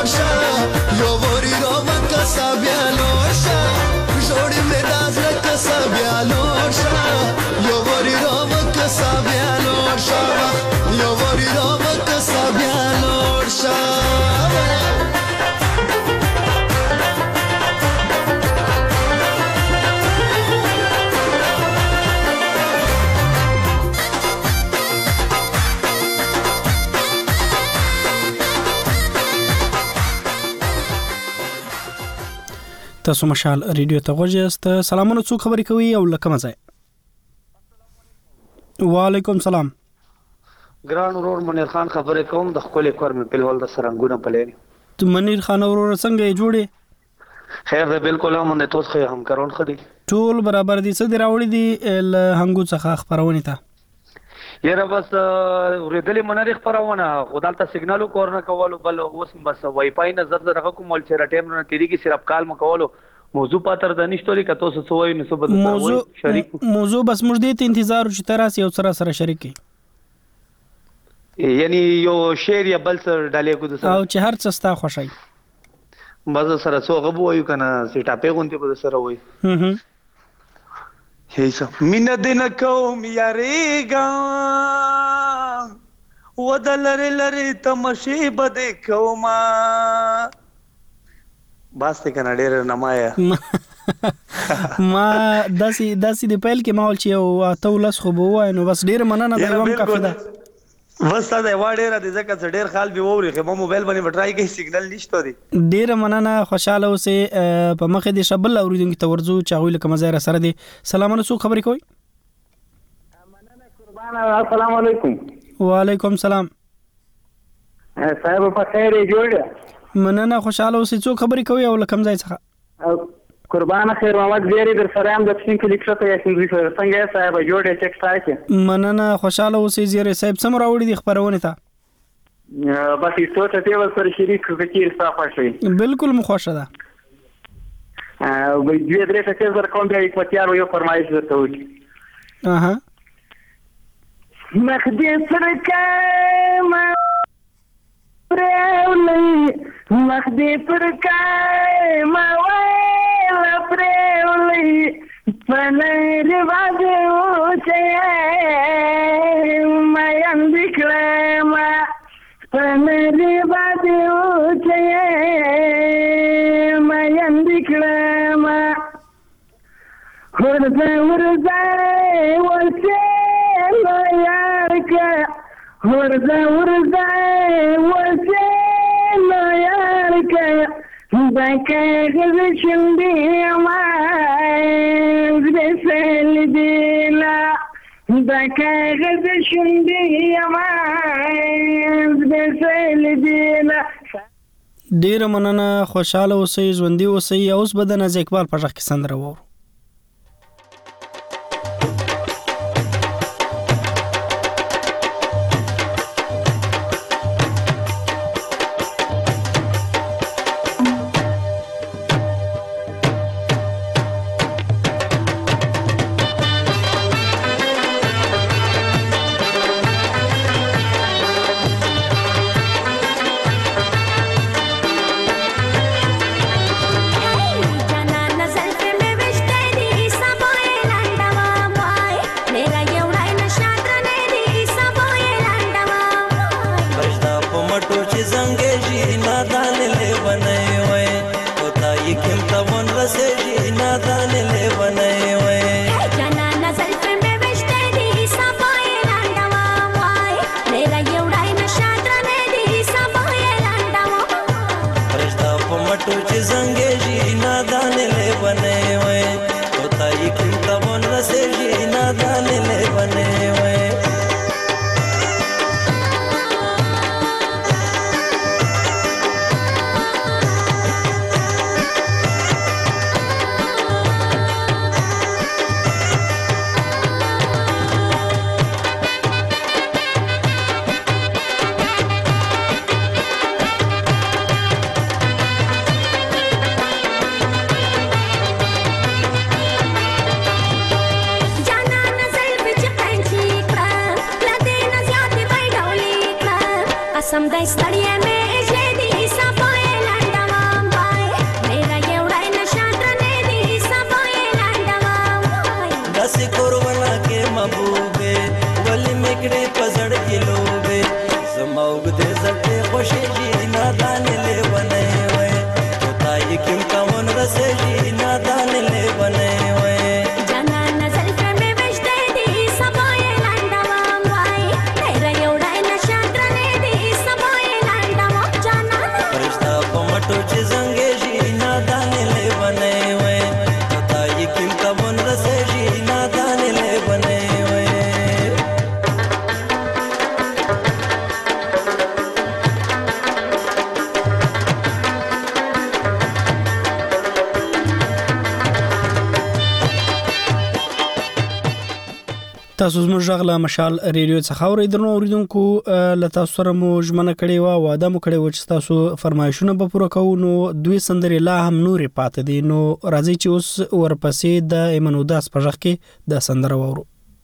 تاسو مشال ریډیو ته غوښیاست. سلامونه، څو خبرې کوي او لکه مزه. وعلیکم سلام. ګران ورور منیر خان خبرې کوم د خپل کور مې په ول د سرنګونه پلې. منیر خان ورور څنګه جوړې؟ خیر ده بالکل هم نه توس خو هم کارون خدي ټول برابر دي. څه دی راوړي دي ل هنګو څخه خبرونه ته؟ یره بس ورېدلې منیر خبرونه خدالته سیګنالو کورنه کولو بل اوس بس وای فای نه زړه زړه کوم ول چې ټیم نه تیریږي صرف کال مکولو موضوع پاتر د نشټوري کته څه سوې نو سبد موضوع شریک موضوع بس موږ دې انتظار چې تراس یو سره سره شریکي یعنی یو شیر یا بل سره ډالې کو د سره او چې هر څه ستا خوشای مزه سره څو غبو وایو کنه چې ټاپې غونډې په سره وای هم هم هیڅ مين دین کوم یاریګا ودلر لری تمشي بده کوما باسته کنه ډېر نمایا ما داسي داسي د پېل کې ماول چې او تولس خو بوای نو بس ډېر مننه د وم کافي ده. بس دا وړه را دي ځکه ډېر خال به ووري خو موبایل باندې وټرای کوي سیګنل نشته دي. ډېر مننه، خوشاله اوسې. په مخه دي شبل اوریدونکو ته ورزو چاوي لکه مزه سره دي. سلامونه، څو خبرې کوي؟ مننه قربان. السلام علیکم. وعلیکم سلام. صاحب په خیر جوړه؟ مننه، خوشاله اوسې. څو خبرې کوي او لکه مزه څخه؟ قربان خیر محمد زیری در سره هم د پښین کلیک شته یا سندري سره څنګه صاحب جوړه چک تاسو؟ مننه، خوشاله اوسې زیری صاحب. سم راوړي دي خبرونه ته؟ بس ایستو ته ته ور سره شریک کړي صاحب خوشي. بالکل مو خوښه ده. ا وې دې درې څه زر کوم دی په تیار یو فرمایش درته وکړي. اها مخدي فرکای ما پرولې مخدي فرکای ما ولا پرولې پنیر باندې اوچې ما اندکړه ما پنیر باندې اوچې ما اندکړه ما ورځه ورځه ورځه لا یارکه ورځه ورځه ورځه لا یارکه دکه غزشم دی ما زبسل دیلا دکه غزشم دی ما زبسل دیلا. ډیر مننه، خوشاله اوسئ، ژوندي اوسئ. اوس به د ناز اقبال په ژغ کې سندره وورو. تاسو زموږ غږ له مشال ریډیو څخه اوریدل نو اوریدونکو له تاسو سره مو ژمنه کړې و واده مو کړی و چې تاسو فرمایشونه به پوره کوو نو دوی سندرې لا هم نورې پاتې دي نو راځي چې اوس ورپسې د ایمن اوداس په غږ کې د سندره واورو.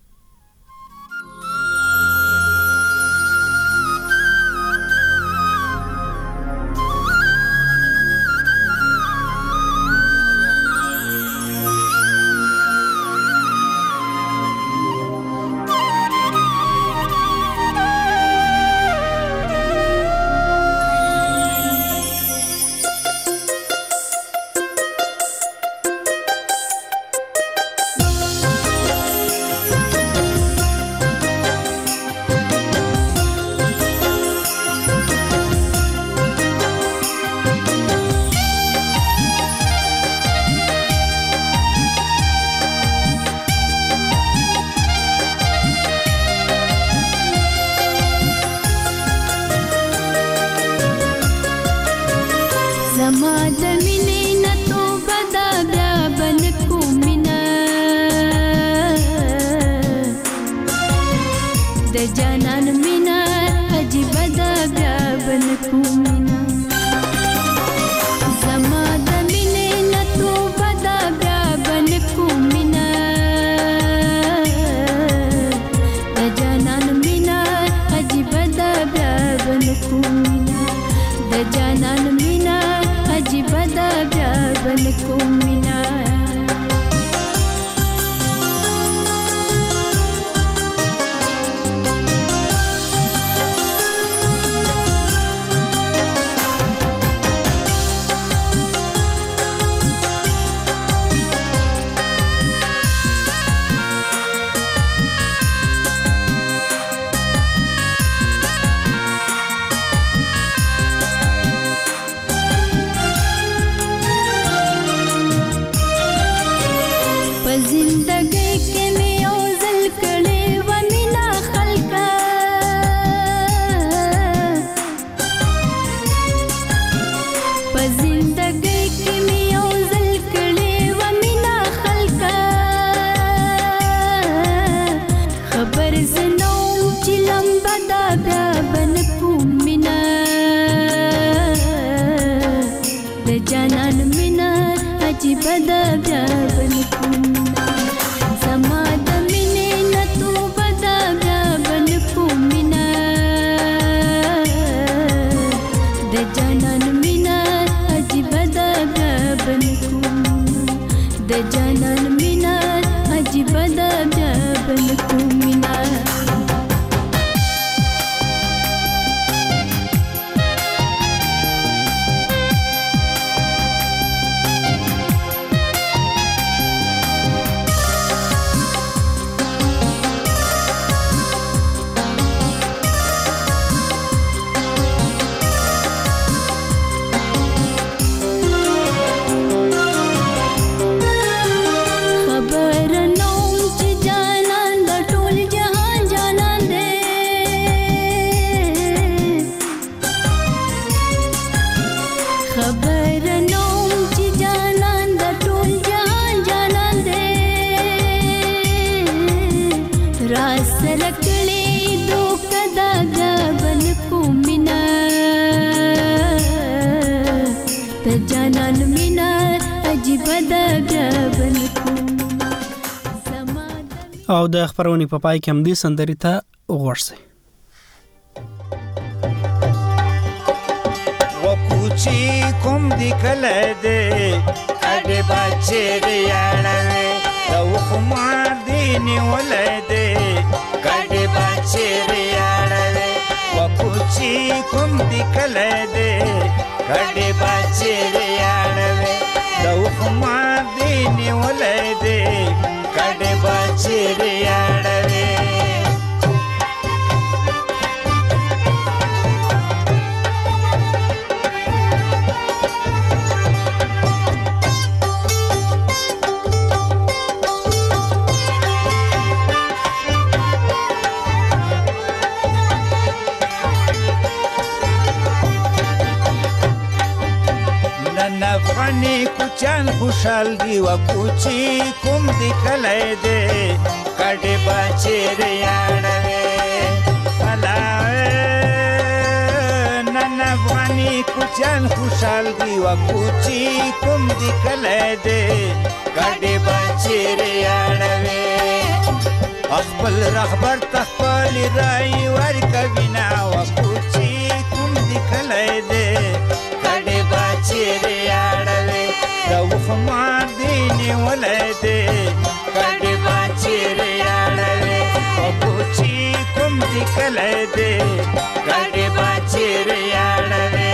او د خبرونې په پای کې هم دې سندرې ته وغورځئ. وکوچی کوم دی کله دې اډې بچې دی اړوي او خمار دی نیولې دې کډې بچې دی اړوي وکوچی کوم دی کله دې کډې بچې دی اړوي او خمار دی نیولې دې کډې بچې دی اړوي. نن افغاني کوچان خوشحال دی و کوچی کوم دی کلی دی کډې بچیر یاړوي نن افغاني کوچان خوشحال دی و کوچی کوم دی کلی دی کډې بچیر یاړوي خپل رهبر تخپل رای ورکوي نه و کوچی کوم دی کلی دی کډې بچیر یاړوي د وخمار دی نیولی دی کډې بچیر یاړوي و کوچی کوم دی کلی دی کډې بچیر یاړوي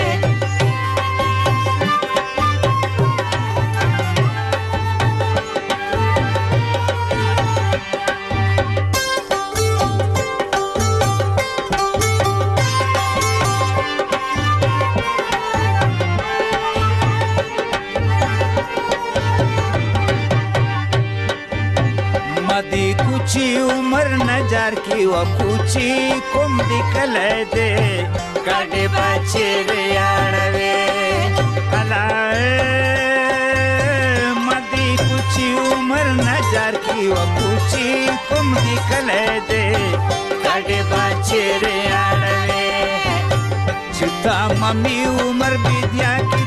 کوچی عمر نجار کی و کوچی کوم دی کلی دی کډې بچیر یاړوي مدی کوچی عمر نجار کی و کوچی کوم دی کلی دی کډې بچیر یاړوي چې تا ممی عمر بیدیا کی